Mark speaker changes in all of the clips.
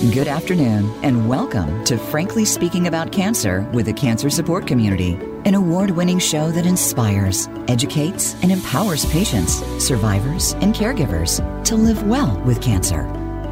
Speaker 1: Good afternoon, and welcome to Frankly Speaking About Cancer with the Cancer Support Community, an award-winning show that inspires, educates, and empowers patients, survivors, and caregivers to live well with cancer.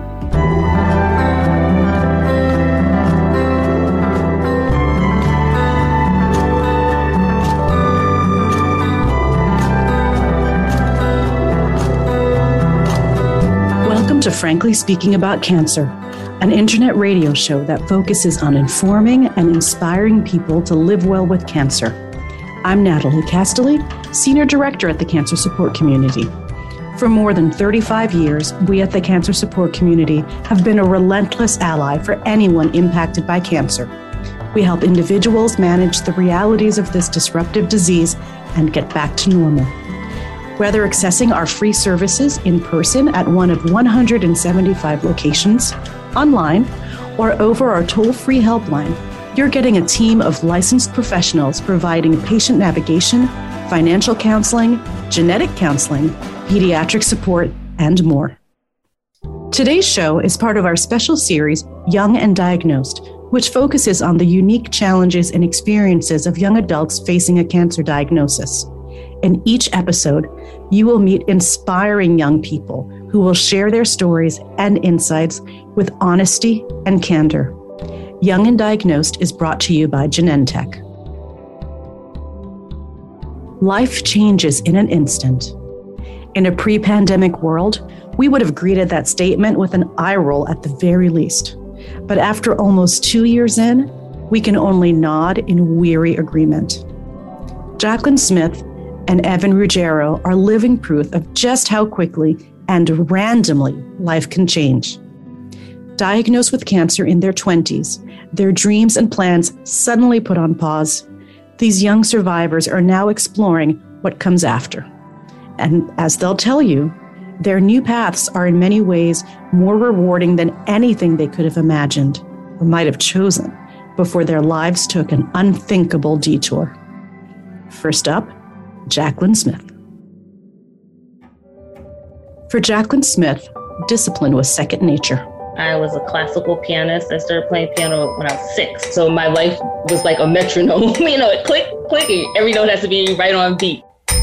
Speaker 2: Welcome to Frankly Speaking About Cancer, an internet radio show that focuses on informing and inspiring people to live well with cancer. I'm Natalie Castelli, Senior Director at the Cancer Support Community. For more than 35 years, we at the Cancer Support Community have been a relentless ally for anyone impacted by cancer. We help individuals manage the realities of this disruptive disease and get back to normal. Whether accessing our free services in person at one of 175 locations, online, or over our toll-free helpline, you're getting a team of licensed professionals providing patient navigation, financial counseling, genetic counseling, pediatric support, and more. Today's show is part of our special series, Young and Diagnosed, which focuses on the unique challenges and experiences of young adults facing a cancer diagnosis. In each episode, you will meet inspiring young people who will share their stories and insights with honesty and candor. Young and Diagnosed is brought to you by Genentech. Life changes in an instant. In a pre-pandemic world, we would have greeted that statement with an eye roll at the very least. But after almost 2 years in, we can only nod in weary agreement. Jacqueline Smith and Evan Ruggiero are living proof of just how quickly and randomly life can change. Diagnosed with cancer in their 20s, their dreams and plans suddenly put on pause. These young survivors are now exploring what comes after. And as they'll tell you, their new paths are in many ways more rewarding than anything they could have imagined or might have chosen before their lives took an unthinkable detour. First up, Jacqueline Smith. For Jacqueline Smith, discipline was second nature.
Speaker 3: I was a classical pianist. I started playing piano when I was 6. So my life was like a metronome. Click, clicking. Every note has to be right on beat.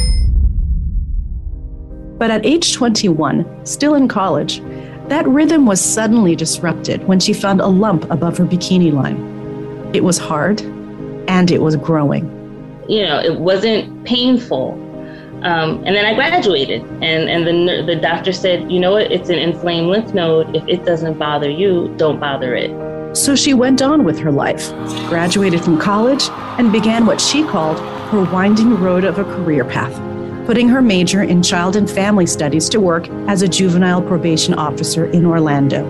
Speaker 2: But at age 21, still in college, that rhythm was suddenly disrupted when she found a lump above her bikini line. It was hard, and it was growing.
Speaker 3: It wasn't painful. And then I graduated, and the doctor said, you know what, it's an inflamed lymph node. If it doesn't bother you, don't bother it.
Speaker 2: So she went on with her life, graduated from college, and began what she called her winding road of a career path, putting her major in child and family studies to work as a juvenile probation officer in Orlando.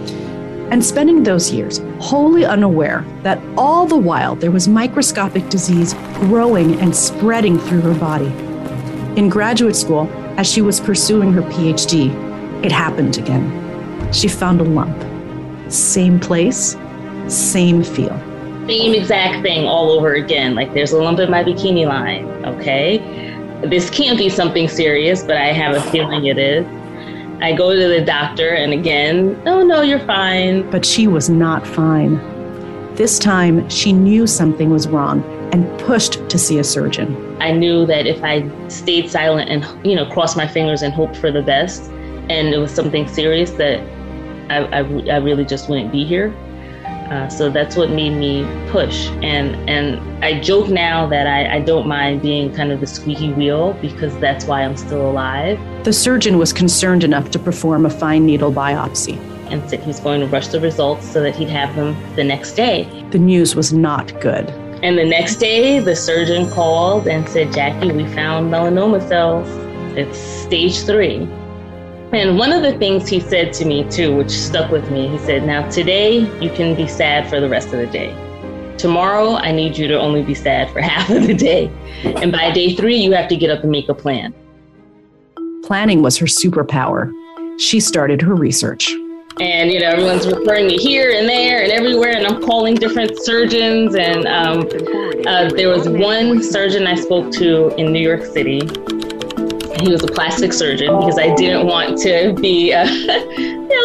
Speaker 2: And spending those years wholly unaware that all the while there was microscopic disease growing and spreading through her body. In graduate school, as she was pursuing her PhD, it happened again. She found a lump. Same place, same feel.
Speaker 3: Same exact thing all over again. Like, there's a lump in my bikini line, okay? This can't be something serious, but I have a feeling it is. I go to the doctor, and again, oh no, you're fine.
Speaker 2: But she was not fine. This time, she knew something was wrong and pushed to see a surgeon.
Speaker 3: I knew that if I stayed silent and, crossed my fingers and hoped for the best, and it was something serious, that I really just wouldn't be here. So that's what made me push. And I joke now that I don't mind being kind of the squeaky wheel, because that's why I'm still alive.
Speaker 2: The surgeon was concerned enough to perform a fine needle biopsy
Speaker 3: and said he was going to rush the results so that he'd have them the next day.
Speaker 2: The news was not good.
Speaker 3: And the next day, the surgeon called and said, Jackie, we found melanoma cells. It's stage 3. And one of the things he said to me, too, which stuck with me, he said, now today you can be sad for the rest of the day. Tomorrow, I need you to only be sad for half of the day. And by day 3, you have to get up and make a plan.
Speaker 2: Planning was her superpower. She started her research.
Speaker 3: And, everyone's referring me here and there and everywhere, and I'm calling different surgeons. And there was one surgeon I spoke to in New York City. He was a plastic surgeon because I didn't want to be,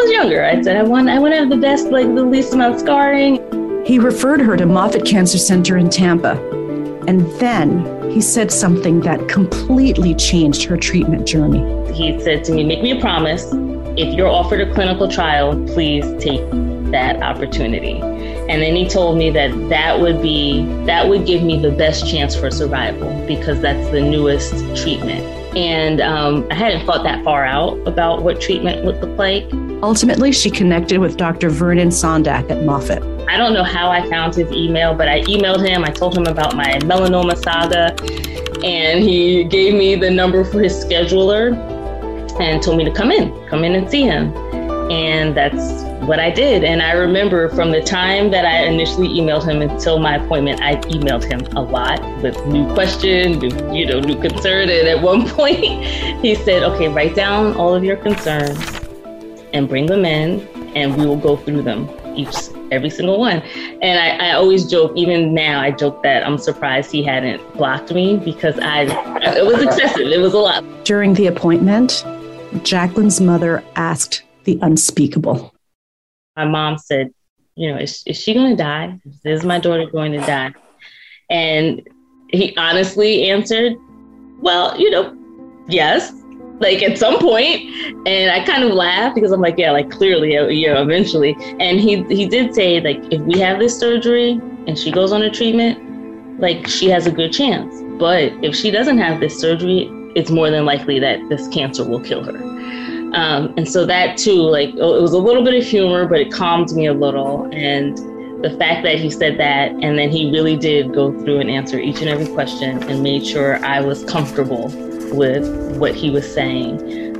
Speaker 3: was younger. I said, I want to have the best, like the least amount of scarring.
Speaker 2: He referred her to Moffitt Cancer Center in Tampa. And then he said something that completely changed her treatment journey.
Speaker 3: He said to me, make me a promise. If you're offered a clinical trial, please take that opportunity. And then he told me that would give me the best chance for survival because that's the newest treatment. And I hadn't thought that far out about what treatment would look like.
Speaker 2: Ultimately, she connected with Dr. Vernon Sondak at Moffitt.
Speaker 3: I don't know how I found his email, but I emailed him. I told him about my melanoma saga, and he gave me the number for his scheduler and told me to come in and see him. And that's what I did. And I remember from the time that I initially emailed him until my appointment, I emailed him a lot with new questions, new concern. And at one point he said, okay, write down all of your concerns and bring them in and we will go through them every single one. And I always joke, even now I joke that I'm surprised he hadn't blocked me because it was excessive. It was a lot.
Speaker 2: During the appointment, Jacqueline's mother asked the unspeakable.
Speaker 3: My mom said, is she going to die? Is my daughter going to die? And he honestly answered, well, yes, like at some point. And I kind of laughed because I'm like, yeah, like clearly, eventually. And he did say, like, if we have this surgery and she goes on a treatment, like she has a good chance. But if she doesn't have this surgery, it's more than likely that this cancer will kill her. And so that too, like, it was a little bit of humor, but it calmed me a little. And the fact that he said that, and then he really did go through and answer each and every question and made sure I was comfortable with what he was saying.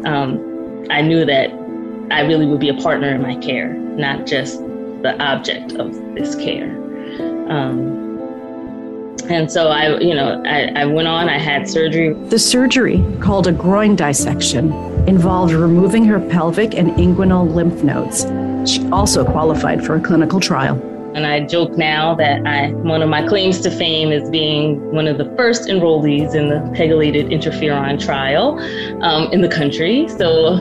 Speaker 3: I knew that I really would be a partner in my care, not just the object of this care. And so I went on, I had surgery.
Speaker 2: The surgery, called a groin dissection, involved removing her pelvic and inguinal lymph nodes. She also qualified for a clinical trial.
Speaker 3: And I joke now that one of my claims to fame is being one of the first enrollees in the pegylated interferon trial in the country. So,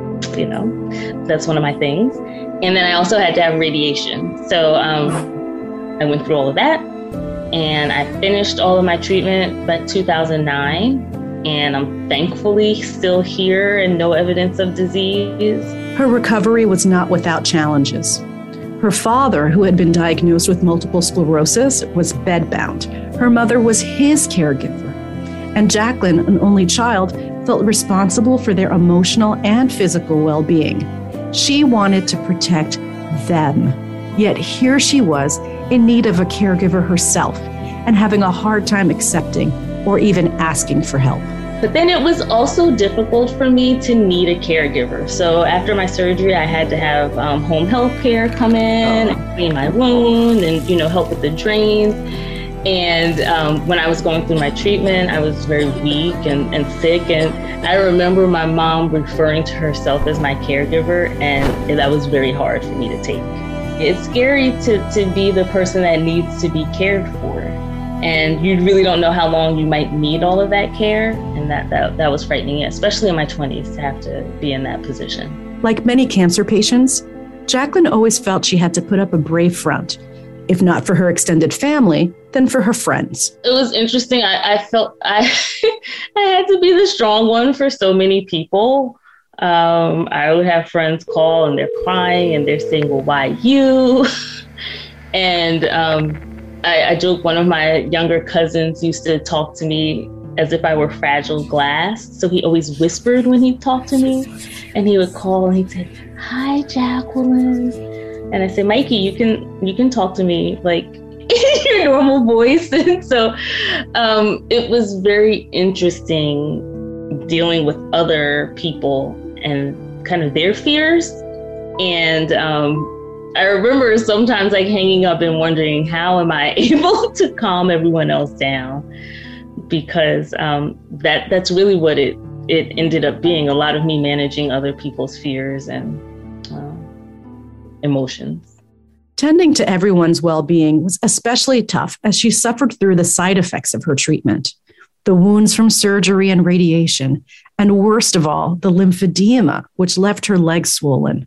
Speaker 3: that's one of my things. And then I also had to have radiation. So I went through all of that. And I finished all of my treatment by 2009. And I'm thankfully still here and no evidence of disease.
Speaker 2: Her recovery was not without challenges. Her father, who had been diagnosed with multiple sclerosis, was bedbound. Her mother was his caregiver. And Jacqueline, an only child, felt responsible for their emotional and physical well-being. She wanted to protect them. Yet here she was in need of a caregiver herself and having a hard time accepting or even asking for help.
Speaker 3: But then it was also difficult for me to need a caregiver. So after my surgery, I had to have home health care come in and clean my wound and, help with the drains. And when I was going through my treatment, I was very weak and sick. And I remember my mom referring to herself as my caregiver, and that was very hard for me to take. It's scary to be the person that needs to be cared for. And you really don't know how long you might need all of that care. And that was frightening, especially in my 20s, to have to be in that position.
Speaker 2: Like many cancer patients, Jacqueline always felt she had to put up a brave front. If not for her extended family, then for her friends.
Speaker 3: It was interesting. I felt I had to be the strong one for so many people. I would have friends call and they're crying and they're saying, well, why you? And I joke, one of my younger cousins used to talk to me as if I were fragile glass. So he always whispered when he talked to me, and he would call and he'd say, hi, Jacqueline. And I said, Mikey, you can talk to me like in your normal voice. And so it was very interesting dealing with other people and kind of their fears. And I remember sometimes like hanging up and wondering, how am I able to calm everyone else down? Because that's really what it ended up being, a lot of me managing other people's fears and emotions.
Speaker 2: Tending to everyone's well-being was especially tough as she suffered through the side effects of her treatment, the wounds from surgery and radiation, and worst of all, the lymphedema, which left her legs swollen.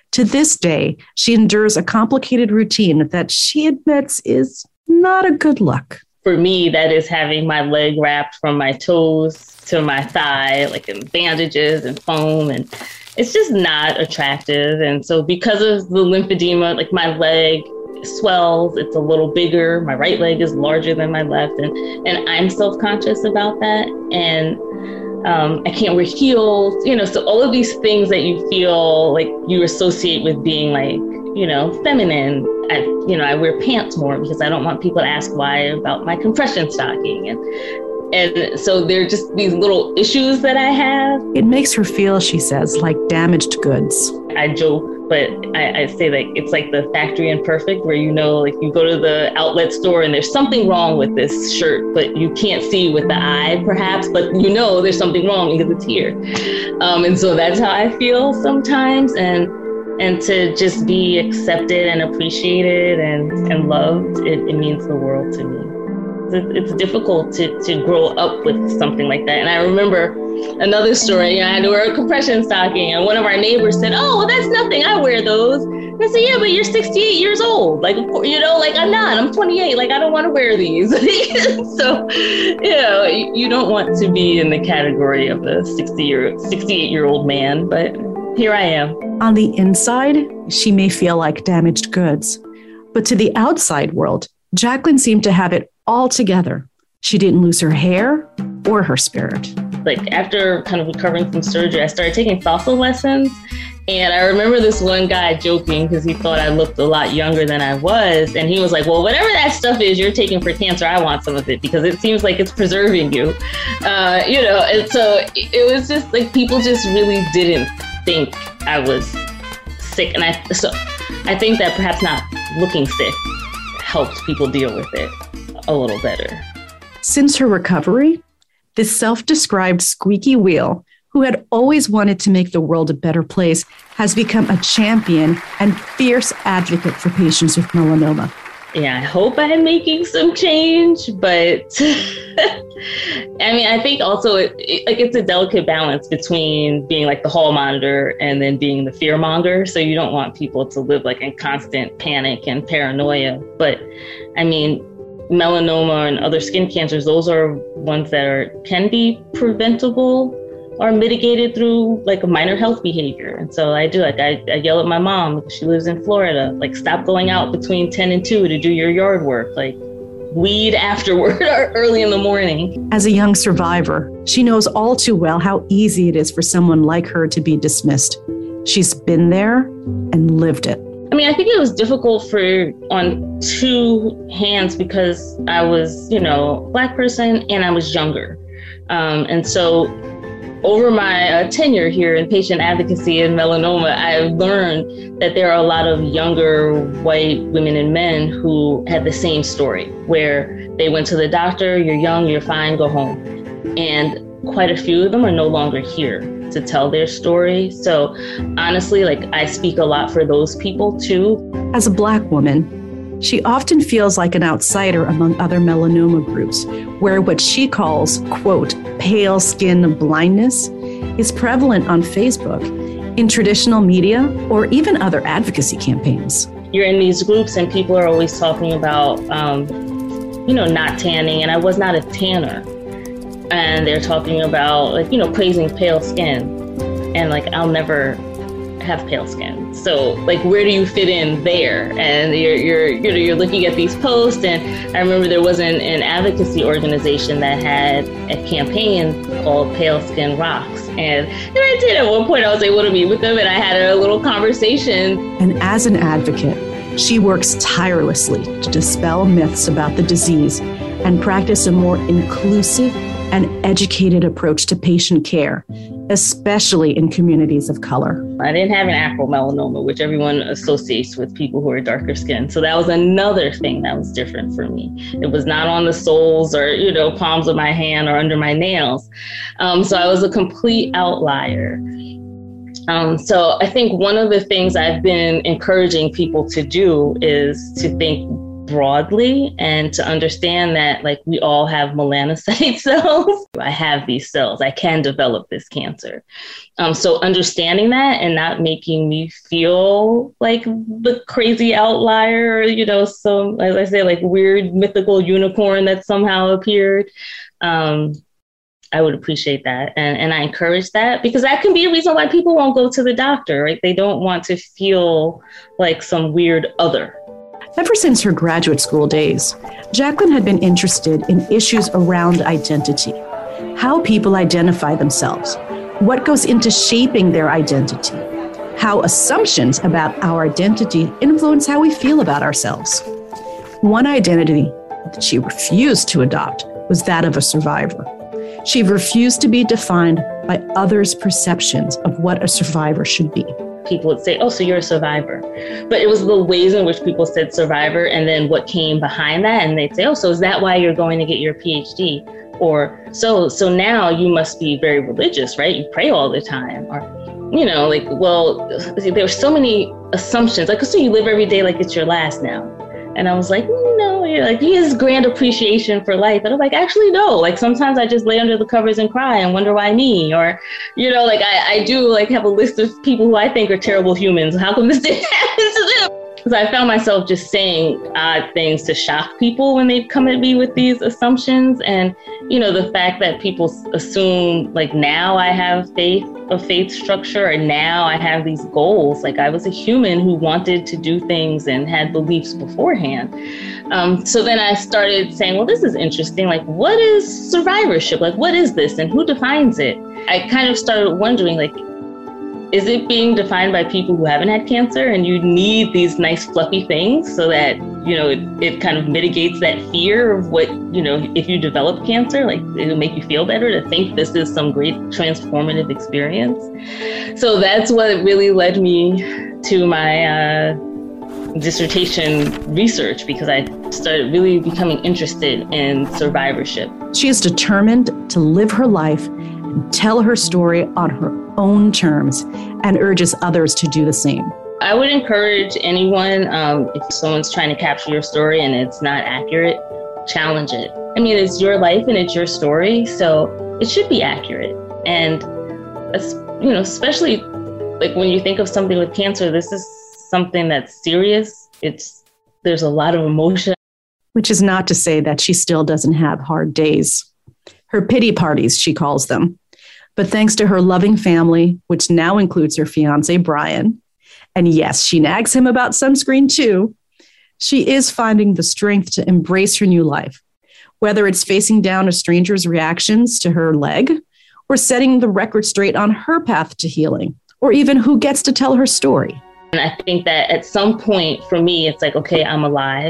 Speaker 2: To this day, she endures a complicated routine that she admits is not a good look.
Speaker 3: For me, that is having my leg wrapped from my toes to my thigh, like in bandages and foam, and it's just not attractive. And so because of the lymphedema, like my leg swells, it's a little bigger. My right leg is larger than my left, and I'm self-conscious about that. And I can't wear heels, so all of these things that you feel like you associate with being like, feminine. I wear pants more because I don't want people to ask why about my compression stocking. And so there are just these little issues that I have.
Speaker 2: It makes her feel, she says, like damaged goods.
Speaker 3: I joke, but I say like it's like the factory imperfect where, like you go to the outlet store and there's something wrong with this shirt, but you can't see with the eye perhaps, but there's something wrong because it's here. And so that's how I feel sometimes. And to just be accepted and appreciated and loved, it means the world to me. It's difficult to grow up with something like that. And I remember another story. I had to wear a compression stocking, and one of our neighbors said, "Oh, well, that's nothing. I wear those." And I said, "Yeah, but you're 68 years old. Like, I'm not. I'm 28. Like, I don't want to wear these." So, you don't want to be in the category of the 68-year-old man, but here I am.
Speaker 2: On the inside, she may feel like damaged goods, but to the outside world, Jacqueline seemed to have it all together. She didn't lose her hair or her spirit.
Speaker 3: Like after kind of recovering from surgery, I started taking salsa lessons. And I remember this one guy joking because he thought I looked a lot younger than I was. And he was like, "Well, whatever that stuff is you're taking for cancer, I want some of it because it seems like it's preserving you." And so it was just like people just really didn't think I was sick. And I think that perhaps not looking sick helped people deal with it a little better.
Speaker 2: Since her recovery, this self-described squeaky wheel, who had always wanted to make the world a better place, has become a champion and fierce advocate for patients with melanoma.
Speaker 3: Yeah, I hope I'm making some change, but I think also it's a delicate balance between being like the hall monitor and then being the fear monger. So you don't want people to live like in constant panic and paranoia. But melanoma and other skin cancers, those are ones that can be preventable or mitigated through like a minor health behavior. And so I do, I yell at my mom because she lives in Florida, like stop going out between 10 and 2 to do your yard work, like weed afterward or early in the morning.
Speaker 2: As a young survivor, she knows all too well how easy it is for someone like her to be dismissed. She's been there and lived it.
Speaker 3: I think it was difficult on two hands because I was, a Black person and I was younger. And so over my tenure here in patient advocacy in melanoma, I've learned that there are a lot of younger white women and men who had the same story, where they went to the doctor, you're young, you're fine, go home. And quite a few of them are no longer here to tell their story. So honestly, I speak a lot for those people too. As
Speaker 2: a Black woman, she often feels like an outsider among other melanoma groups, where what she calls, quote, pale skin blindness is prevalent on Facebook, in traditional media, or even other advocacy campaigns.
Speaker 3: You're in these groups and people are always talking about, not tanning, and I was not a tanner. And they're talking about, praising pale skin, and I'll never have pale skin. So where do you fit in there? And you're looking at these posts, and I remember there was an advocacy organization that had a campaign called Pale Skin Rocks. And I did at one point, I was able to meet with them and I had a little conversation.
Speaker 2: And as an advocate, she works tirelessly to dispel myths about the disease and practice a more inclusive and educated approach to patient care, especially in communities of color.
Speaker 3: I didn't have an acromelanoma, which everyone associates with people who are darker skinned. So that was another thing that was different for me. It was not on the soles or, palms of my hand or under my nails. So I was a complete outlier. So I think one of the things I've been encouraging people to do is to think broadly and to understand that like we all have melanocyte cells. I have these cells. I can develop this cancer. So understanding that and not making me feel like the crazy outlier, some, as I say, like weird mythical unicorn that somehow appeared. I would appreciate that. And I encourage that because that can be a reason why people won't go to the doctor, right? They don't want to feel like some weird other.
Speaker 2: Ever since her graduate school days, Jacqueline had been interested in issues around identity, how people identify themselves, what goes into shaping their identity, how assumptions about our identity influence how we feel about ourselves. One identity that she refused to adopt was that of a survivor. She refused to be defined by others' perceptions of what a survivor should be.
Speaker 3: People would say, oh, so you're a survivor. But it was the ways in which people said survivor and then what came behind that. And they'd say, oh, so is that why you're going to get your PhD? Or so now you must be very religious, right? You pray all the time. Or, there were so many assumptions. Like, so you live every day like it's your last now. And I was like, no, you're like, he has grand appreciation for life. And I'm like, actually, no. Like sometimes I just lay under the covers and cry and wonder why me. Or, I do like have a list of people who I think are terrible humans. How come this didn't happen to them? Because I found myself just saying odd things to shock people when they come at me with these assumptions. And, the fact that people assume like now I have a faith structure, or now I have these goals. Like I was a human who wanted to do things and had beliefs beforehand. So then I started saying, well, this is interesting. Like, what is survivorship? Like, what is this and who defines it? I kind of started wondering, like, is it being defined by people who haven't had cancer and you need these nice fluffy things so that, it kind of mitigates that fear of what, if you develop cancer, like it'll make you feel better to think this is some great transformative experience. So that's what really led me to my dissertation research, because I started really becoming interested in survivorship.
Speaker 2: She is determined to live her life and tell her story on her own terms and urges others to do the same.
Speaker 3: I would encourage anyone, if someone's trying to capture your story and it's not accurate, challenge it. I mean, it's your life and it's your story, so it should be accurate. And, especially like when you think of something with cancer, this is something that's serious. There's a lot of emotion.
Speaker 2: Which is not to say that she still doesn't have hard days. Her pity parties, she calls them. But thanks to her loving family, which now includes her fiancé, Brian, and yes, she nags him about sunscreen too, she is finding the strength to embrace her new life, whether it's facing down a stranger's reactions to her leg, or setting the record straight on her path to healing, or even who gets to tell her story.
Speaker 3: And I think that at some point for me, it's like, okay, I'm alive.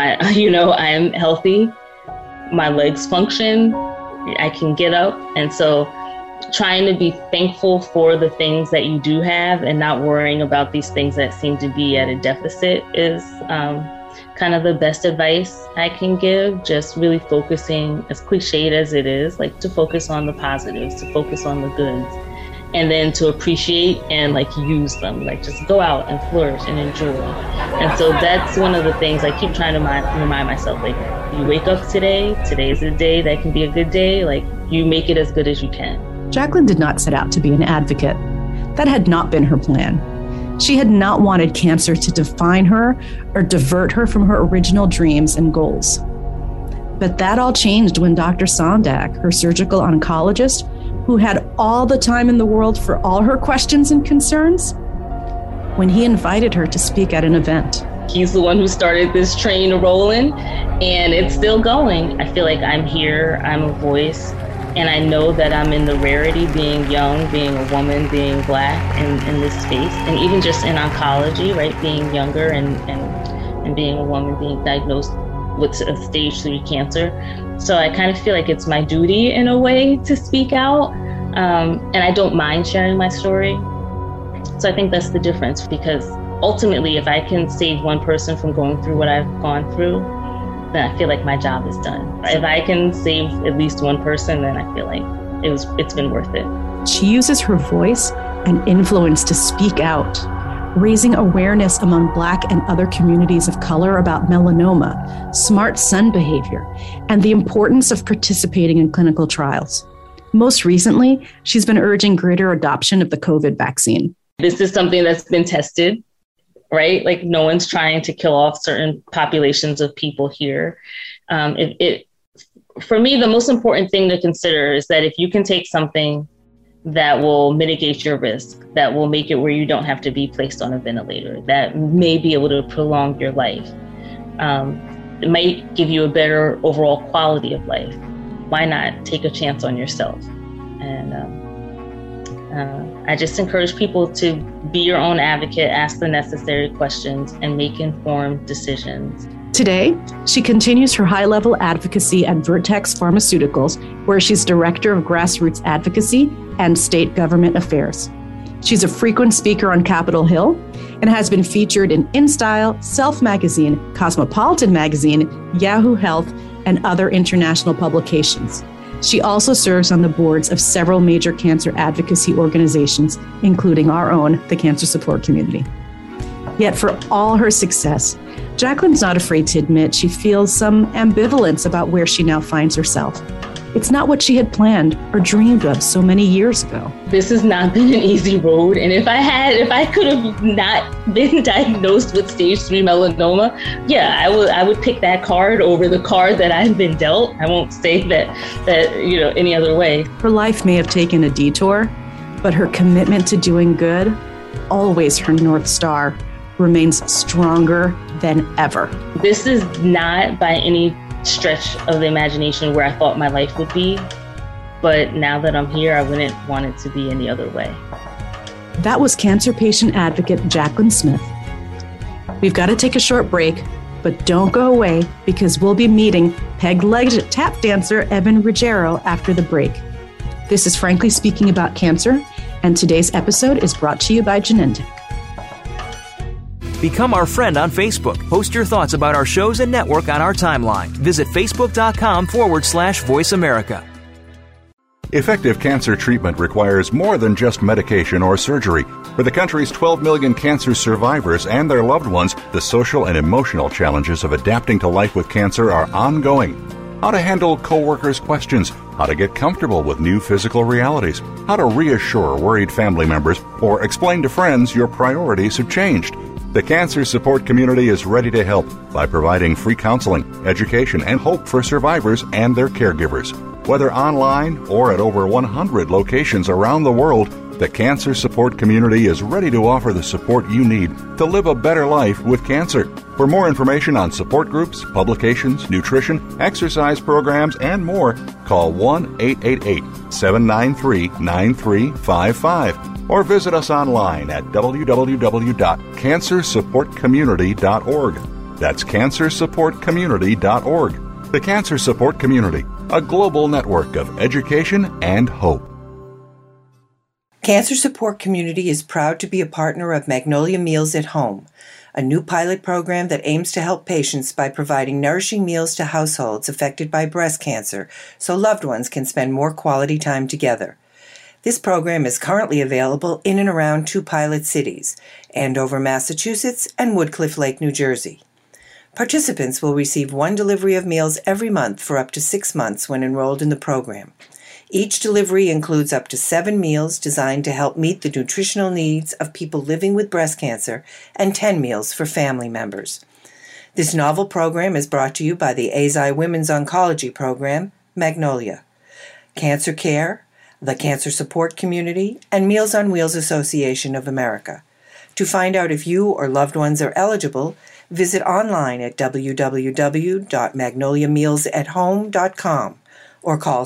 Speaker 3: I am healthy. My legs function. I can get up. And so trying to be thankful for the things that you do have and not worrying about these things that seem to be at a deficit is kind of the best advice I can give. Just really focusing, as cliched as it is, like to focus on the positives, to focus on the goods, and then to appreciate and like use them, like just go out and flourish and enjoy. And so that's one of the things I keep trying to remind myself, like you wake up today's a day that can be a good day, like you make it as good as you can.
Speaker 2: Jacqueline did not set out to be an advocate. That had not been her plan. She had not wanted cancer to define her or divert her from her original dreams and goals. But that all changed when Dr. Sondak, her surgical oncologist, who had all the time in the world for all her questions and concerns, when he invited her to speak at an event.
Speaker 3: He's the one who started this train rolling, and it's still going. I feel like I'm here, I'm a voice, and I know that I'm in the rarity, being young, being a woman, being Black in this space, and even just in oncology, right? Being younger and being a woman, being diagnosed with a stage 3 cancer. So I kind of feel like it's my duty in a way to speak out. And I don't mind sharing my story. So I think that's the difference, because ultimately, if I can save one person from going through what I've gone through, then I feel like my job is done. If I can save at least one person, then I feel like it's been worth it.
Speaker 2: She uses her voice and influence to speak out, raising awareness among Black and other communities of color about melanoma, smart sun behavior, and the importance of participating in clinical trials. Most recently, she's been urging greater adoption of the COVID vaccine.
Speaker 3: This is something that's been tested, right? Like no one's trying to kill off certain populations of people here. For me, the most important thing to consider is that if you can take something that will mitigate your risk, that will make it where you don't have to be placed on a ventilator, that may be able to prolong your life, it might give you a better overall quality of life. Why not take a chance on yourself? And I just encourage people to be your own advocate, ask the necessary questions, and make informed decisions.
Speaker 2: Today, she continues her high-level advocacy at Vertex Pharmaceuticals, where she's Director of Grassroots Advocacy and State Government Affairs. She's a frequent speaker on Capitol Hill and has been featured in InStyle, Self Magazine, Cosmopolitan Magazine, Yahoo Health, and other international publications. She also serves on the boards of several major cancer advocacy organizations, including our own, the Cancer Support Community. Yet for all her success, Jacqueline's not afraid to admit she feels some ambivalence about where she now finds herself. It's not what she had planned or dreamed of so many years ago.
Speaker 3: This has not been an easy road. And if I could have not been diagnosed with stage 3 melanoma, yeah, I would pick that card over the card that I've been dealt. I won't say that any other way.
Speaker 2: Her life may have taken a detour, but her commitment to doing good, always her North Star, remains stronger than ever.
Speaker 3: This is not by any stretch of the imagination where I thought my life would be, but now that I'm here, I wouldn't want it to be any other way.
Speaker 2: That was cancer patient advocate Jacqueline Smith. We've got to take a short break, but don't go away because we'll be meeting peg-legged tap dancer Evan Ruggiero after the break. This is Frankly Speaking About Cancer, and today's episode is brought to you by Genentech.
Speaker 4: Become our friend on Facebook. Post your thoughts about our shows and network on our timeline. Visit facebook.com/Voice America.
Speaker 5: Effective cancer treatment requires more than just medication or surgery. For the country's 12 million cancer survivors and their loved ones, the social and emotional challenges of adapting to life with cancer are ongoing. How to handle coworkers' questions, how to get comfortable with new physical realities, how to reassure worried family members, or explain to friends your priorities have changed. The Cancer Support Community is ready to help by providing free counseling, education, and hope for survivors and their caregivers. Whether online or at over 100 locations around the world, the Cancer Support Community is ready to offer the support you need to live a better life with cancer. For more information on support groups, publications, nutrition, exercise programs, and more, call 1-888-793-9355 or visit us online at www.cancersupportcommunity.org. That's cancersupportcommunity.org. The Cancer Support Community, a global network of education and hope.
Speaker 6: Cancer Support Community is proud to be a partner of Magnolia Meals at Home, a new pilot program that aims to help patients by providing nourishing meals to households affected by breast cancer so loved ones can spend more quality time together. This program is currently available in and around 2 pilot cities, Andover, Massachusetts, and Woodcliff Lake, New Jersey. Participants will receive 1 delivery of meals every month for up to 6 months when enrolled in the program. Each delivery includes up to 7 meals designed to help meet the nutritional needs of people living with breast cancer and 10 meals for family members. This novel program is brought to you by the AZI Women's Oncology Program, Magnolia, Cancer Care, the Cancer Support Community, and Meals on Wheels Association of America. To find out if you or loved ones are eligible, visit online at www.magnoliamealsathome.com or call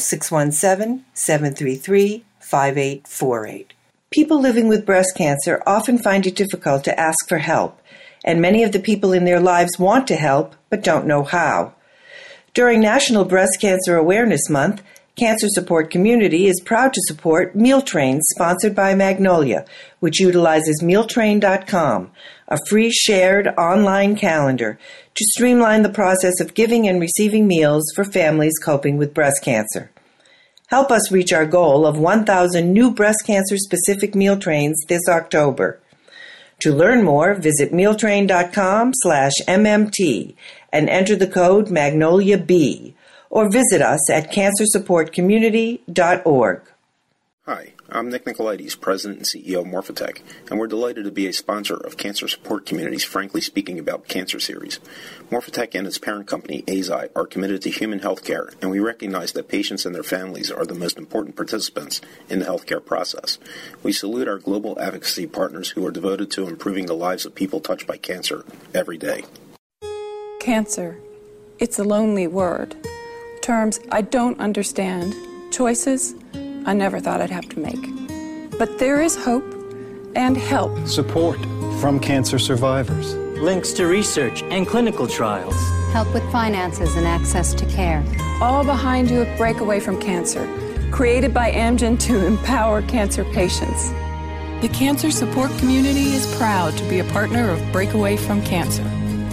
Speaker 6: 617-733-5848. People living with breast cancer often find it difficult to ask for help, and many of the people in their lives want to help but don't know how. During National Breast Cancer Awareness Month, Cancer Support Community is proud to support Meal Train, sponsored by Magnolia, which utilizes mealtrain.com, a free shared online calendar to streamline the process of giving and receiving meals for families coping with breast cancer. Help us reach our goal of 1,000 new breast cancer-specific meal trains this October. To learn more, visit mealtrain.com/MMT and enter the code MagnoliaB, or visit us at cancersupportcommunity.org.
Speaker 7: Hi, I'm Nick Nicolaides, President and CEO of Morphotek, and we're delighted to be a sponsor of Cancer Support Community's Frankly Speaking About Cancer series. Morphotek and its parent company, Eisai, are committed to human health care, and we recognize that patients and their families are the most important participants in the healthcare process. We salute our global advocacy partners who are devoted to improving the lives of people touched by cancer every day.
Speaker 8: Cancer. It's a lonely word. Terms I don't understand. Choices I never thought I'd have to make. But there is hope and help.
Speaker 9: Support from cancer survivors.
Speaker 10: Links to research and clinical trials.
Speaker 11: Help with finances and access to care.
Speaker 8: All behind you at Breakaway from Cancer, created by Amgen to empower cancer patients. The Cancer Support Community is proud to be a partner of Breakaway from Cancer.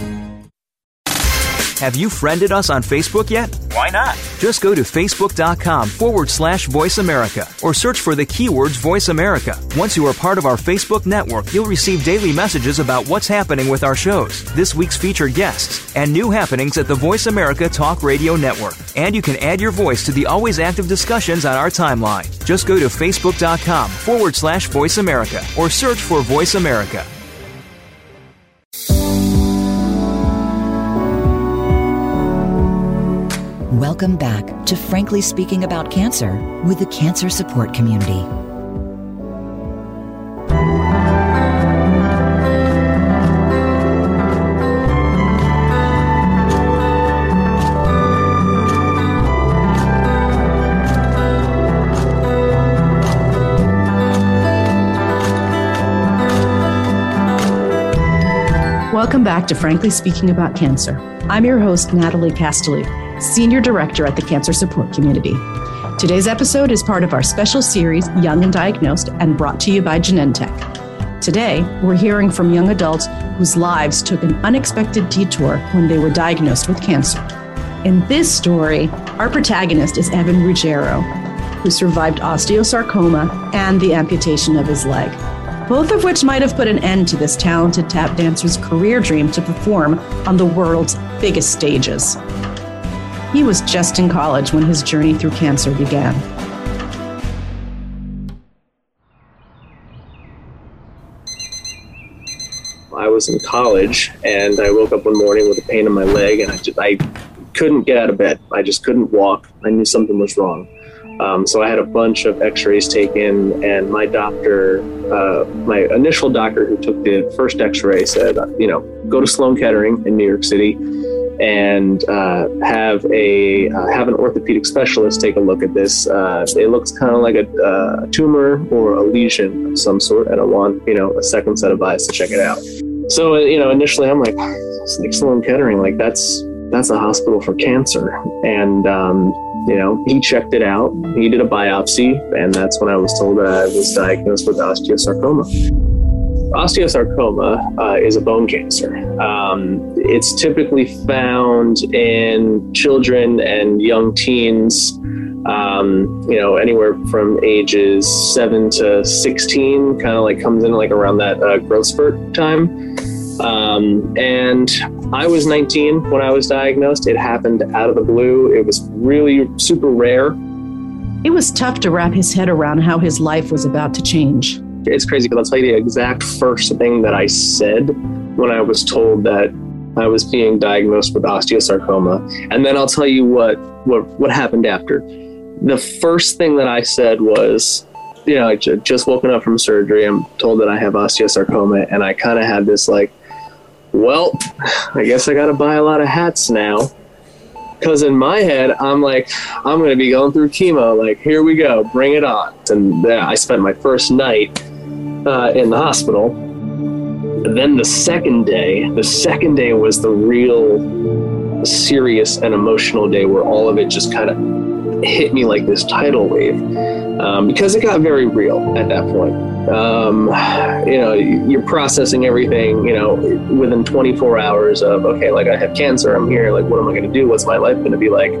Speaker 4: Have you friended us on Facebook yet?
Speaker 10: Why not?
Speaker 4: Just go to facebook.com/Voice America or search for the keywords Voice America. Once you are part of our Facebook network, you'll receive daily messages about what's happening with our shows, this week's featured guests, and new happenings at the Voice America Talk Radio Network. And you can add your voice to the always active discussions on our timeline. Just go to facebook.com/Voice America or search for Voice America.
Speaker 1: Welcome back to Frankly Speaking About Cancer with the Cancer Support Community.
Speaker 2: Welcome back to Frankly Speaking About Cancer. I'm your host, Natalie Castelli, Senior Director at the Cancer Support Community. Today's episode is part of our special series, Young and Diagnosed, and brought to you by Genentech. Today, we're hearing from young adults whose lives took an unexpected detour when they were diagnosed with cancer. In this story, our protagonist is Evan Ruggiero, who survived osteosarcoma and the amputation of his leg, both of which might have put an end to this talented tap dancer's career dream to perform on the world's biggest stages. He was just in college when his journey through cancer began.
Speaker 12: I was in college and I woke up one morning with a pain in my leg and I couldn't get out of bed. I just couldn't walk. I knew something was wrong. So I had a bunch of x-rays taken, and my doctor, my initial doctor who took the first x-ray said, go to Sloan Kettering in New York City and have an orthopedic specialist take a look at this. It looks kind of like a tumor or a lesion of some sort, and I want, a second set of eyes to check it out. So, initially I'm like, it's like Sloan Kettering, like that's a hospital for cancer. And, he checked it out. He did a biopsy, and that's when I was told that I was diagnosed with osteosarcoma. Osteosarcoma is a bone cancer. It's typically found in children and young teens, anywhere from ages 7 to 16, kind of like comes in like around that growth spurt time. And I was 19 when I was diagnosed. It happened out of the blue. It was really super rare.
Speaker 2: It was tough to wrap his head around how his life was about to change.
Speaker 12: It's crazy because I'll tell you the exact first thing that I said when I was told that I was being diagnosed with osteosarcoma. And then I'll tell you what happened after. The first thing that I said was, I just woken up from surgery. I'm told that I have osteosarcoma, and I kind of had this like, well, I guess I got to buy a lot of hats now. Because in my head, I'm like, I'm going to be going through chemo. Like, here we go, bring it on. And I spent my first night in the hospital. And then the second day was the real serious and emotional day where all of it just kind of hit me like this tidal wave. Because it got very real at that point. You're processing everything, within 24 hours of, okay, like I have cancer, I'm here, like, what am I going to do? What's my life going to be like?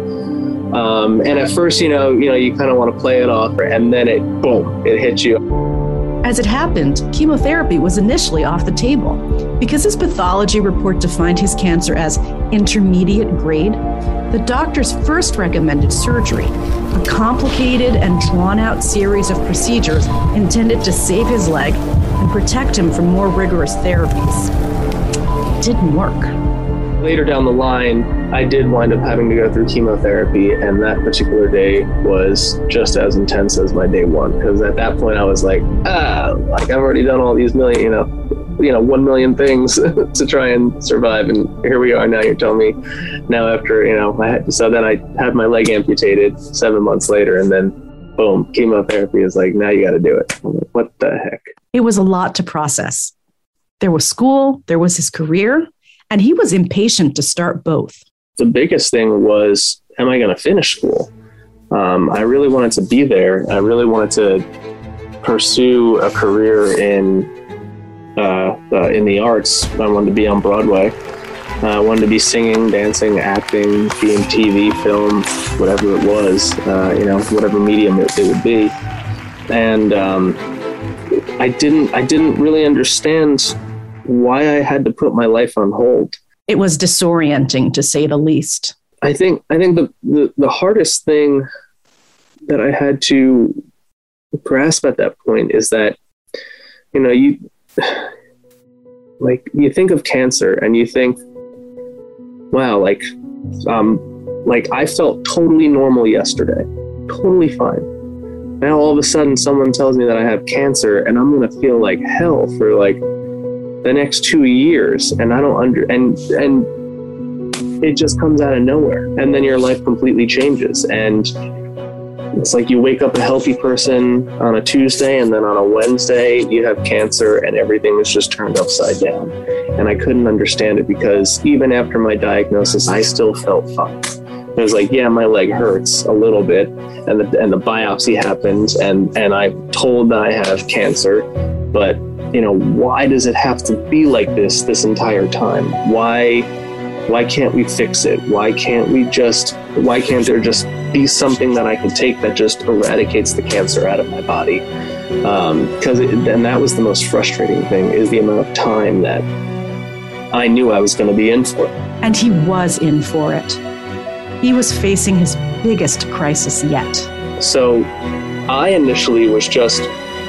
Speaker 12: And at first, you kind of want to play it off, and then it hits you.
Speaker 2: As it happened, chemotherapy was initially off the table. Because his pathology report defined his cancer as intermediate grade, the doctors first recommended surgery, a complicated and drawn-out series of procedures intended to save his leg and protect him from more rigorous therapies. It didn't work.
Speaker 12: Later down the line, I did wind up having to go through chemotherapy, and that particular day was just as intense as my day one. Because at that point, I was like, I've already done all these 1 million things to try and survive, and here we are now. You're telling me now after then I had my leg amputated 7 months later, and then boom, chemotherapy is like, now you got to do it. I'm like, what the heck?
Speaker 2: It was a lot to process. There was school, there was his career, and he was impatient to start both.
Speaker 12: The biggest thing was, am I going to finish school? I really wanted to be there. I really wanted to pursue a career in the arts. I wanted to be on Broadway. I wanted to be singing, dancing, acting, be in TV, film, whatever it was, whatever medium it would be. And I didn't really understand why I had to put my life on hold.
Speaker 2: It was disorienting, to say the least.
Speaker 12: I think the hardest thing that I had to grasp at that point is that, you think of cancer and you think, wow, I felt totally normal yesterday, totally fine. Now all of a sudden someone tells me that I have cancer and I'm going to feel like hell for the next 2 years, and I don't and it just comes out of nowhere, and then your life completely changes. And it's like you wake up a healthy person on a Tuesday, and then on a Wednesday you have cancer and everything is just turned upside down. And I couldn't understand it, because even after my diagnosis, I still felt fine. It was like, yeah, my leg hurts a little bit, and the biopsy happened, and I'm told that I have cancer, but why does it have to be like this entire time? Why can't we fix it? Why can't there just be something that I can take that just eradicates the cancer out of my body? And that was the most frustrating thing, is the amount of time that I knew I was going to be in for.
Speaker 2: And he was in for it. He was facing his biggest crisis yet. So
Speaker 12: I initially was just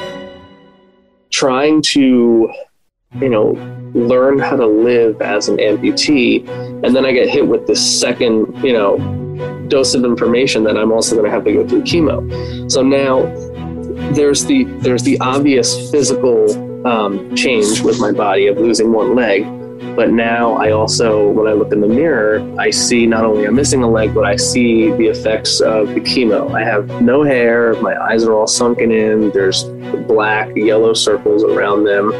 Speaker 12: trying to, learn how to live as an amputee. And then I get hit with this second, dose of information that I'm also going to have to go through chemo. So now there's the obvious physical change with my body of losing one leg. But now I also, when I look in the mirror, I see not only I'm missing a leg, but I see the effects of the chemo. I have no hair. My eyes are all sunken in. There's black, yellow circles around them.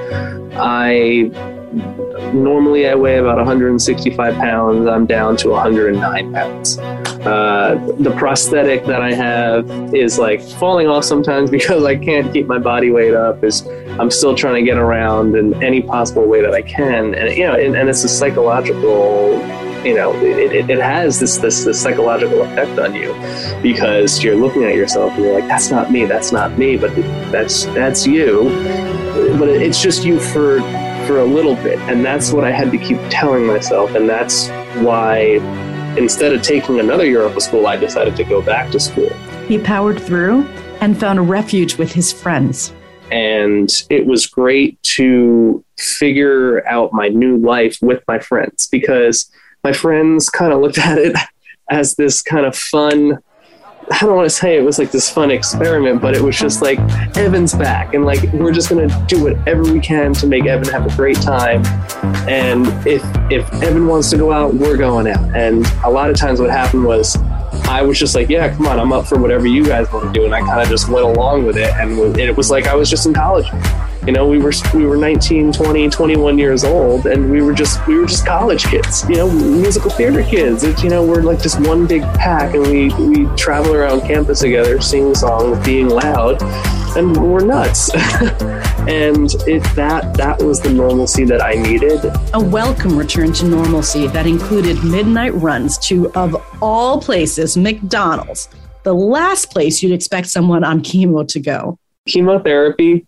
Speaker 12: Normally I weigh about 165 pounds. I'm down to 109 pounds. The prosthetic that I have is falling off sometimes because I can't keep my body weight up. I'm still trying to get around in any possible way that I can. And, and it's a psychological, it has this psychological effect on you, because you're looking at yourself and you're like, that's not me, but that's you. But it's just you for a little bit. And that's what I had to keep telling myself. And that's why instead of taking another year off of school, I decided to go back to school.
Speaker 2: He powered through and found a refuge with his friends.
Speaker 12: And it was great to figure out my new life with my friends, because my friends kind of looked at it as this kind of fun, I don't want to say it was this fun experiment, but it was just Evan's back, and we're just going to do whatever we can to make Evan have a great time. And if Evan wants to go out, we're going out. And a lot of times what happened was I was just yeah, come on, I'm up for whatever you guys want to do. And I kind of just went along with it. And it was I was just in college. We were 19, 20, 21 years old, and we were just college kids, musical theater kids. We're just one big pack, and we travel around campus together, singing songs, being loud, and we're nuts. And that was the normalcy that I needed.
Speaker 2: A welcome return to normalcy that included midnight runs to, of all places, McDonald's, the last place you'd expect someone on chemo to go.
Speaker 12: Chemotherapy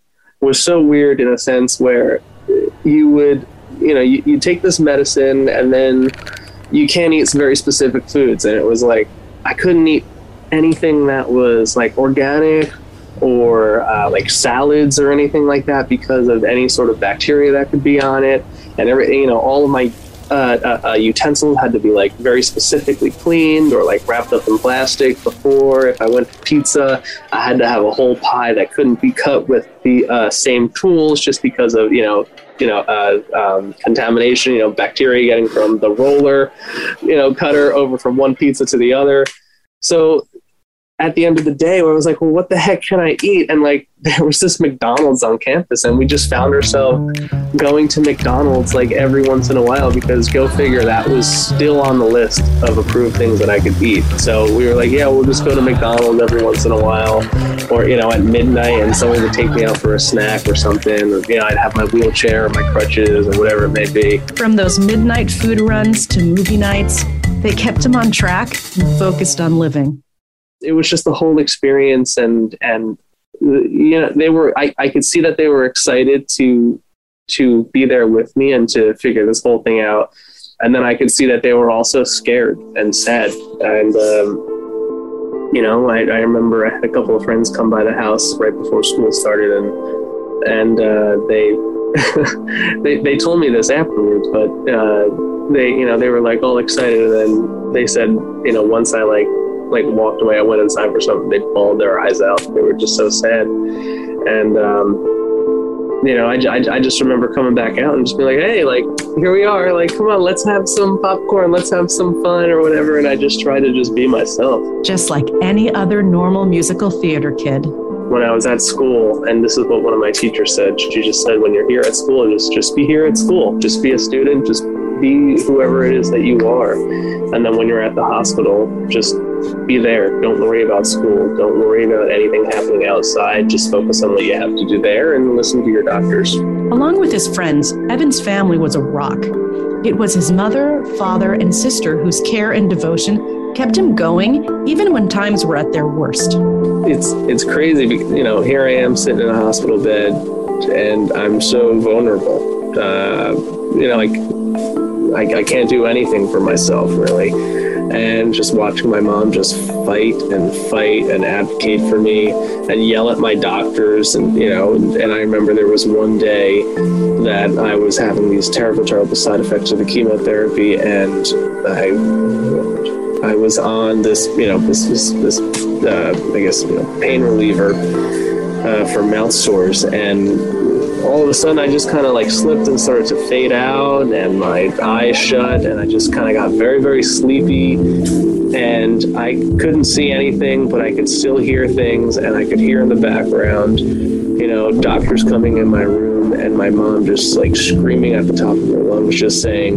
Speaker 12: was so weird in a sense where you would, you take this medicine and then you can't eat some very specific foods. And it was like, I couldn't eat anything that was like organic or like salads or anything like that because of any sort of bacteria that could be on it. And everything, all of my utensils had to be like very specifically cleaned or like wrapped up in plastic before. If I went to pizza, I had to have a whole pie that couldn't be cut with the same tools just because of contamination, bacteria getting from the roller, cutter over from one pizza to the other. So at the end of the day, where I was like, well, what the heck can I eat? And like, there was this McDonald's on campus, and we just found ourselves going to McDonald's like every once in a while, because go figure, that was still on the list of approved things that I could eat. So we were like, yeah, we'll just go to McDonald's every once in a while, or, at midnight, and someone would take me out for a snack or something. Or, I'd have my wheelchair or my crutches or whatever it may be.
Speaker 2: From those midnight food runs to movie nights, they kept him on track and focused on living.
Speaker 12: It was just the whole experience, and they were, I could see that they were excited to be there with me and to figure this whole thing out. And then I could see that they were also scared and sad. And, I remember I had a couple of friends come by the house right before school started, and they told me this afterwards, but they were like all excited. And then they said, once I like walked away, I went inside for something, they bawled their eyes out. They were just so sad. And I just remember coming back out and just being like, hey, like, here we are, like, come on, let's have some popcorn, let's have some fun or whatever. And I just tried to just be myself,
Speaker 2: just like any other normal musical theater kid.
Speaker 12: When I was at school, and this is what one of my teachers said, she just said, when you're here at school, just be here at school, just be a student, just be whoever it is that you are. And then when you're at the hospital, just be there. Don't worry about school. Don't worry about anything happening outside. Just focus on what you have to do there and listen to your doctors.
Speaker 2: Along with his friends, Evan's family was a rock. It was his mother, father, and sister whose care and devotion kept him going even when times were at their worst.
Speaker 12: It's crazy. Here I am sitting in a hospital bed, and I'm so vulnerable. I can't do anything for myself, really. And just watching my mom just fight and advocate for me and yell at my doctors. And I remember there was one day that I was having these terrible side effects of the chemotherapy, and I was on this pain reliever for mouth sores, and all of a sudden I just kind of like slipped and started to fade out, and my eyes shut, and I just kind of got very, very sleepy, and I couldn't see anything, but I could still hear things, and I could hear in the background, doctors coming in my room, and my mom just like screaming at the top of her lungs, just saying,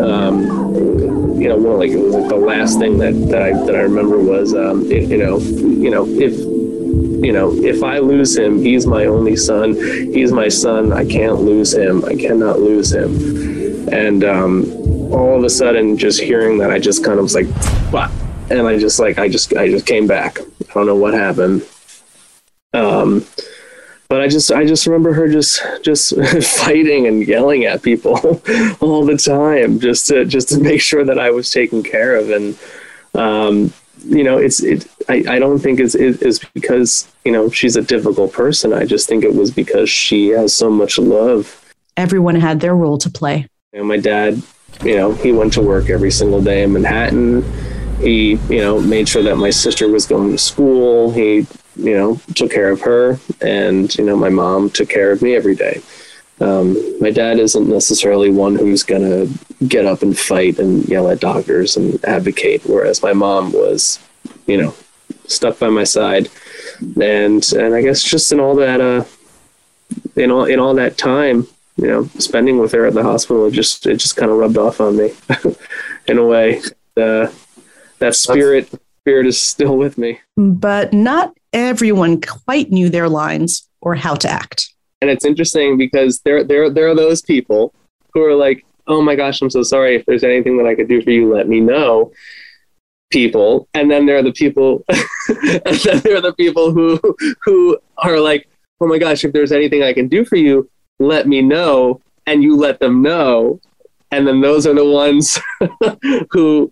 Speaker 12: it was like the last thing that I remember was, if I lose him, he's my only son. He's my son. I can't lose him. I cannot lose him. And all of a sudden, just hearing that, I just kind of was like, what? And I just came back. I don't know what happened. But I just remember her just fighting and yelling at people all the time, just to make sure that I was taken care of. And I don't think it's because she's a difficult person. I just think it was because she has so much love.
Speaker 2: Everyone had their role to play.
Speaker 12: My dad, he went to work every single day in Manhattan. He, made sure that my sister was going to school. He, took care of her, and, my mom took care of me every day. My dad isn't necessarily one who's going to get up and fight and yell at doctors and advocate, whereas my mom was, stuck by my side. And I guess just in all that, in all that time, spending with her at the hospital, it just kind of rubbed off on me in a way. That spirit is still with me.
Speaker 2: But not everyone quite knew their lines or how to act.
Speaker 12: And it's interesting because there are those people who are like, oh my gosh, I'm so sorry. If there's anything that I could do for you, let me know. People. And then there are the people, who are like, oh my gosh, if there's anything I can do for you, let me know. And you let them know. And then those are the ones who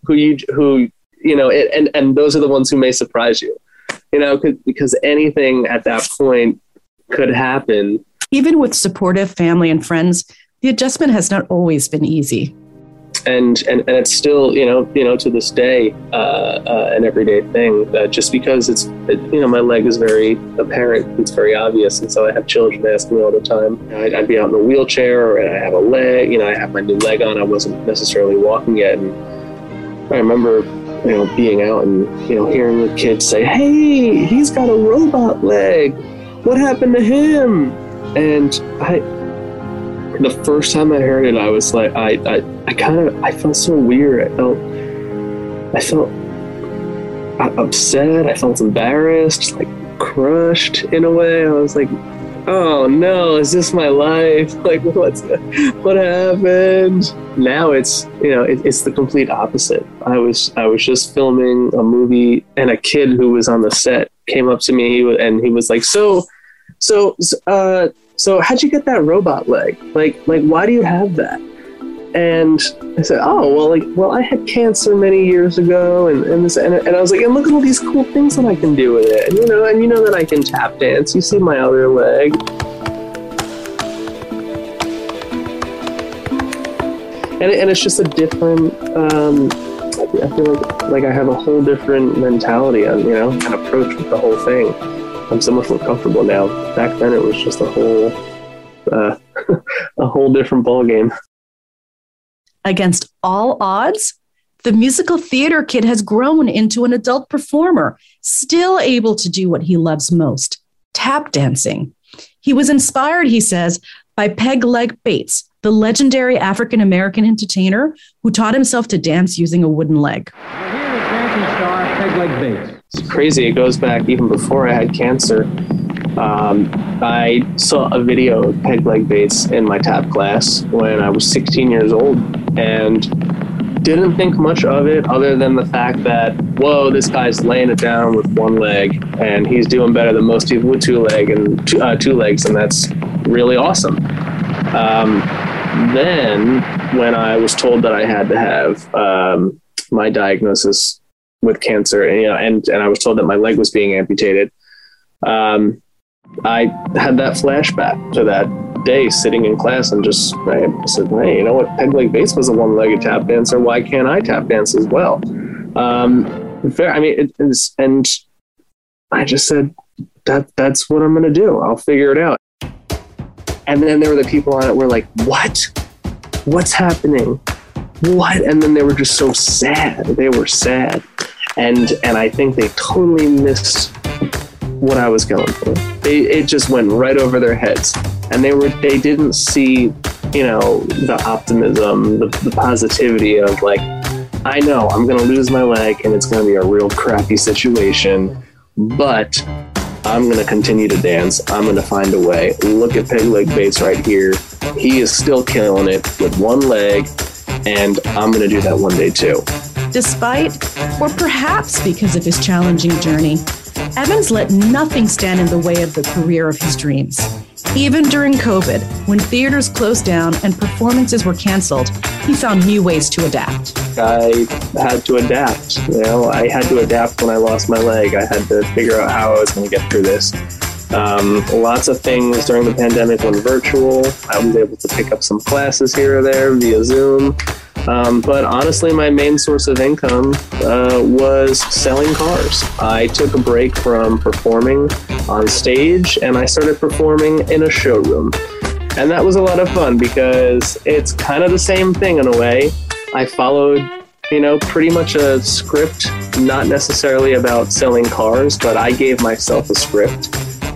Speaker 12: and those are the ones who may surprise you, because anything at that point could happen.
Speaker 2: Even with supportive family and friends, the adjustment has not always been easy.
Speaker 12: And it's still, to this day, an everyday thing. Just because my leg is very apparent, it's very obvious, and so I have children ask me all the time. I'd be out in a wheelchair, or I have a leg. I have my new leg on. I wasn't necessarily walking yet, and I remember, being out and hearing the kids say, "Hey, he's got a robot leg. What happened to him?" And the first time I heard it, I was like, I felt so weird. I felt upset. I felt embarrassed, like crushed in a way. I was like, oh no, is this my life? Like, what happened? Now it's the complete opposite. I was just filming a movie, and a kid who was on the set came up to me, and he was like, so how'd you get that robot leg? Like, why do you have that? And I said, well, I had cancer many years ago, and I was like, and look at all these cool things that I can do with it, and that I can tap dance. You see my other leg. And it's just a different, I feel like I have a whole different mentality on, and approach with the whole thing. I'm so much more comfortable now. Back then, it was just a whole different ballgame.
Speaker 2: Against all odds, the musical theater kid has grown into an adult performer, still able to do what he loves most, tap dancing. He was inspired, he says, by Peg Leg Bates, the legendary African-American entertainer who taught himself to dance using a wooden leg.
Speaker 13: Here is dancing star Peg Leg Bates.
Speaker 12: It's crazy. It goes back even before I had cancer. I saw a video of Peg Leg Bates in my tap class when I was 16 years old, and didn't think much of it other than the fact that, whoa, this guy's laying it down with one leg, and he's doing better than most people with two legs, and that's really awesome. Then when I was told that I had to have my diagnosis with cancer, and I was told that my leg was being amputated, I had that flashback to that day sitting in class, and I said, hey, you know what? Peg Leg Bates was a one-legged tap dancer. Why can't I tap dance as well? And I just said, that's what I'm going to do. I'll figure it out. And then there were the people on it were like, what's happening? What? And then they were just so sad. They were sad. And I think they totally missed what I was going for. It just went right over their heads. And they didn't see, the optimism, the positivity of like, I know I'm going to lose my leg and it's going to be a real crappy situation, but I'm going to continue to dance. I'm going to find a way. Look at Peg Leg Bates right here. He is still killing it with one leg, and I'm going to do that one day too.
Speaker 2: Despite, or perhaps because of his challenging journey, Evans let nothing stand in the way of the career of his dreams. Even during COVID, when theaters closed down and performances were canceled, he found new ways to adapt.
Speaker 12: I had to adapt. I had to adapt when I lost my leg. I had to figure out how I was going to get through this. Lots of things during the pandemic went virtual. I was able to pick up some classes here or there via Zoom. But honestly, my main source of income was selling cars. I took a break from performing on stage, and I started performing in a showroom. And that was a lot of fun because it's kind of the same thing in a way. I followed, pretty much a script, not necessarily about selling cars, but I gave myself a script.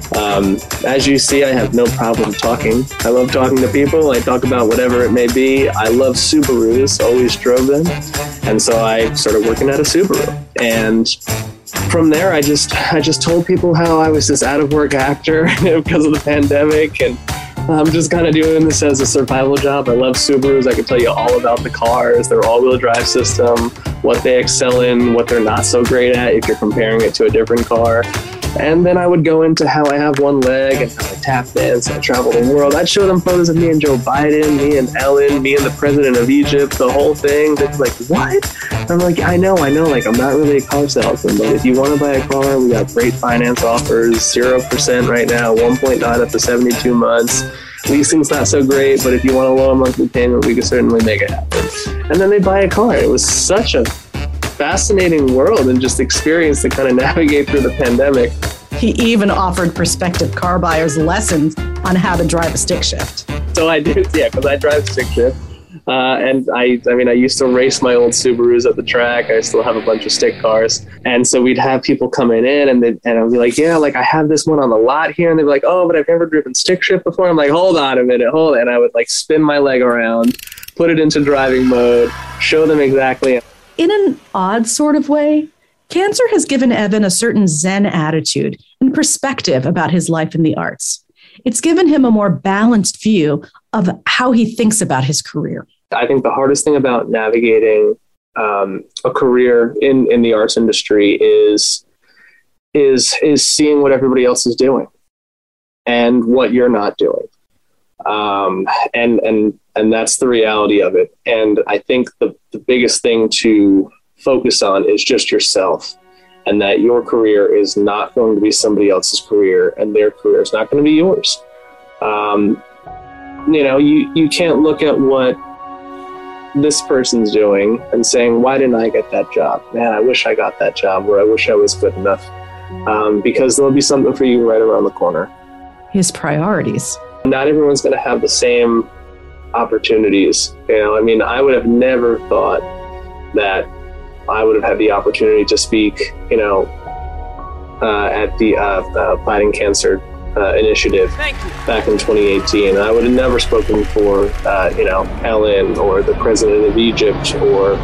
Speaker 12: As you see, I have no problem talking. I love talking to people. I talk about whatever it may be. I love Subarus, always drove them. And so I started working at a Subaru. And from there, I just told people how I was this out of work actor because of the pandemic. And I'm just kind of doing this as a survival job. I love Subarus. I can tell you all about the cars, their all-wheel drive system, what they excel in, what they're not so great at if you're comparing it to a different car. And then I would go into how I have one leg and how I tap dance and I travel the world. I'd show them photos of me and Joe Biden, me and Ellen, me and the president of Egypt, the whole thing. They'd be like, what? I'm like, I know. Like, I'm not really a car salesman, but if you want to buy a car, we got great finance offers, 0% right now, 1.9 up to 72 months. Leasing's not so great, but if you want a lower monthly payment, we can certainly make it happen. And then they buy a car. It was such a fascinating world and just experience to kind of navigate through the pandemic.
Speaker 2: He even offered prospective car buyers lessons on how to drive a stick shift.
Speaker 12: So I did, yeah, because I drive stick shift. And I used to race my old Subarus at the track. I still have a bunch of stick cars. And so we'd have people coming in and I'd be like, yeah, like I have this one on the lot here. And they'd be like, oh, but I've never driven stick shift before. I'm like, hold on a minute, hold on. And I would like spin my leg around, put it into driving mode, show them exactly.
Speaker 2: In an odd sort of way, cancer has given Evan a certain Zen attitude and perspective about his life in the arts. It's given him a more balanced view of how he thinks about his career.
Speaker 12: I think the hardest thing about navigating a career in the arts industry is seeing what everybody else is doing and what you're not doing. And that's the reality of it. And I think the biggest thing to focus on is just yourself, and that your career is not going to be somebody else's career and their career is not going to be yours. You can't look at what this person's doing and saying, why didn't I get that job? Man, I wish I got that job, or I wish I was good enough, because there'll be something for you right around the corner.
Speaker 2: His priorities.
Speaker 12: Not everyone's going to have the same opportunities. I would have never thought that I would have had the opportunity to speak, at the Fighting Cancer initiative back in 2018. I would have never spoken for, Ellen or the president of Egypt, or,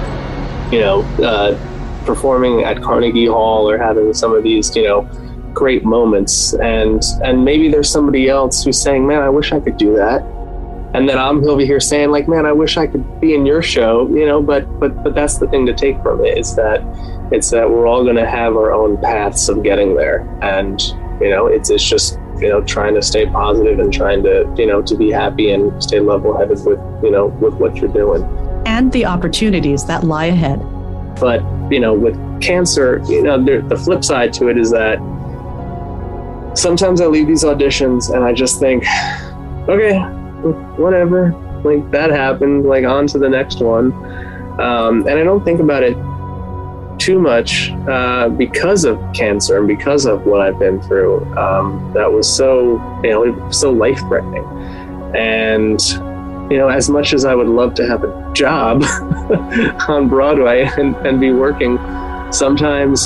Speaker 12: performing at Carnegie Hall, or having some of these, great moments. And maybe there's somebody else who's saying, man, I wish I could do that. And then I'm over here saying, like, man, I wish I could be in your show, but that's the thing to take from it, is that we're all going to have our own paths of getting there. And, it's just, trying to stay positive and trying to, to be happy and stay level-headed with what you're doing.
Speaker 2: And the opportunities that lie ahead.
Speaker 12: But, with cancer, the flip side to it is that sometimes I leave these auditions and I just think, okay, whatever, like that happened, like on to the next one. And I don't think about it too much because of cancer and because of what I've been through. That was so life-threatening. And, as much as I would love to have a job on Broadway and be working, sometimes,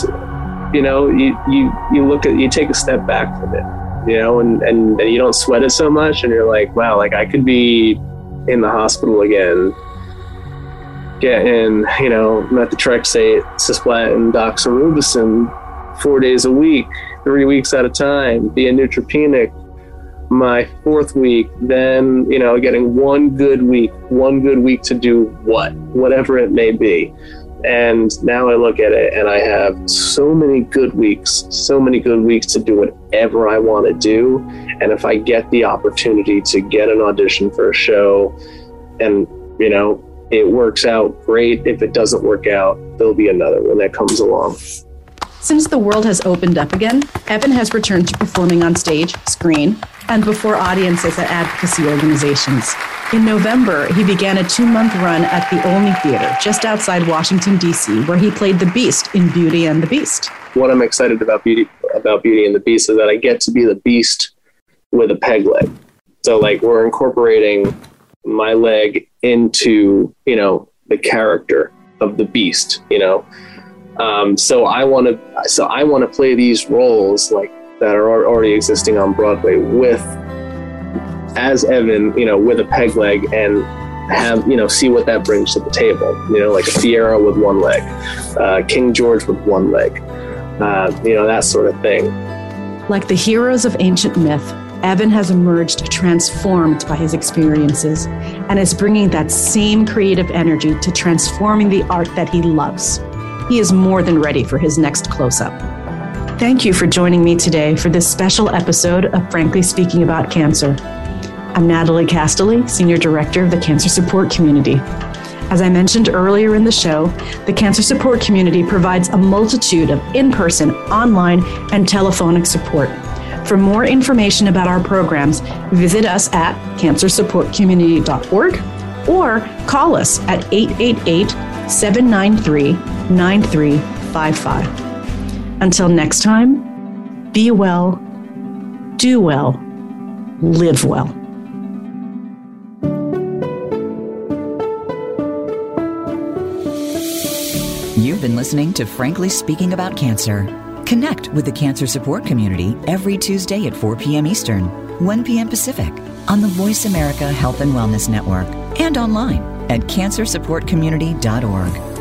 Speaker 12: you take a step back from it. And you don't sweat it so much, and you're like, wow, like I could be in the hospital again, getting, methotrexate, cisplatin, doxorubicin 4 days a week, 3 weeks at a time, be a neutropenic my 4th week, then, getting one good week to do whatever it may be. And now I look at it and I have so many good weeks to do whatever I want to do. And if I get the opportunity to get an audition for a show and, it works out, great. If it doesn't work out, there'll be another one that comes along.
Speaker 2: Since the world has opened up again, Evan has returned to performing on stage, screen, and before audiences at advocacy organizations. In November, he began a 2-month run at the Olney Theater, just outside Washington, D.C., where he played the Beast in Beauty and the Beast.
Speaker 12: What I'm excited about Beauty and the Beast is that I get to be the Beast with a peg leg. So, like, we're incorporating my leg into, the character of the Beast, So I want to play these roles like that are already existing on Broadway as Evan, with a peg leg, and have, see what that brings to the table, like a Fiera with one leg, King George with one leg, that sort of thing.
Speaker 2: Like the heroes of ancient myth, Evan has emerged transformed by his experiences and is bringing that same creative energy to transforming the art that he loves. He is more than ready for his next close-up. Thank you for joining me today for this special episode of Frankly Speaking About Cancer. I'm Natalie Castelli, Senior Director of the Cancer Support Community. As I mentioned earlier in the show, the Cancer Support Community provides a multitude of in-person, online, and telephonic support. For more information about our programs, visit us at cancersupportcommunity.org or call us at 888-793-9355. Until next time, be well, do well, live well.
Speaker 1: You've been listening to Frankly Speaking About Cancer. Connect with the Cancer Support Community every Tuesday at 4 p.m. Eastern, 1 p.m. Pacific on the Voice America Health and Wellness Network and online at cancersupportcommunity.org.